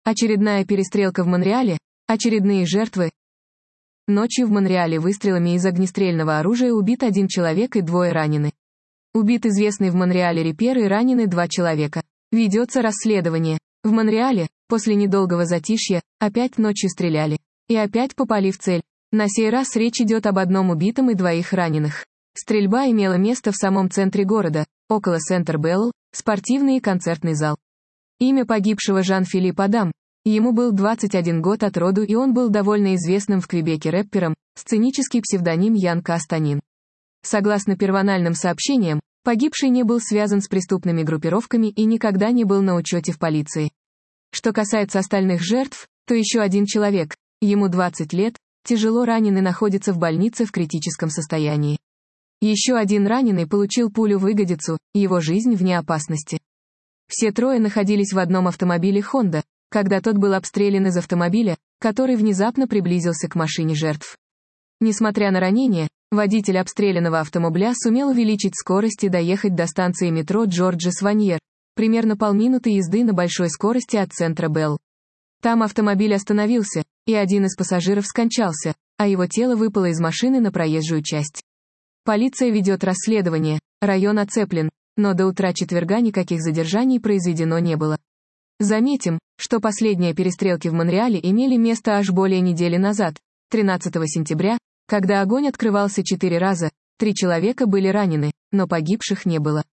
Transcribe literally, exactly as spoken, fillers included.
Очередная перестрелка в Монреале, очередные жертвы. Ночью в Монреале выстрелами из огнестрельного оружия убит один человек и двое ранены. Убит известный в Монреале рэпер и ранены два человека. Ведется расследование. В Монреале, после недолгого затишья, опять ночью стреляли. И опять попали в цель. На сей раз речь идет об одном убитом и двоих раненых. Стрельба имела место в самом центре города, около Центр Белл, спортивный и концертный зал. Имя погибшего Жан-Филипп Адам. Ему был двадцать один год от роду, и он был довольно известным в Квебеке рэпером, сценический псевдоним Ян Кастанин. Согласно первоначальным сообщениям, погибший не был связан с преступными группировками и никогда не был на учете в полиции. Что касается остальных жертв, то еще один человек, ему двадцать лет, тяжело раненый, находится в больнице в критическом состоянии. Еще один раненый получил пулю в ягодицу, его жизнь вне опасности. Все трое находились в одном автомобиле Honda, когда тот был обстрелян из автомобиля, который внезапно приблизился к машине жертв. Несмотря на ранения, водитель обстрелянного автомобиля сумел увеличить скорость и доехать до станции метро Джорджес-Ваньер, примерно полминуты езды на большой скорости от центра Белл. Там автомобиль остановился, и один из пассажиров скончался, а его тело выпало из машины на проезжую часть. Полиция ведет расследование, район оцеплен, но до утра четверга никаких задержаний произведено не было. Заметим, что последние перестрелки в Монреале имели место аж более недели назад, тринадцатого сентября, когда огонь открывался четыре раза, три человека были ранены, но погибших не было.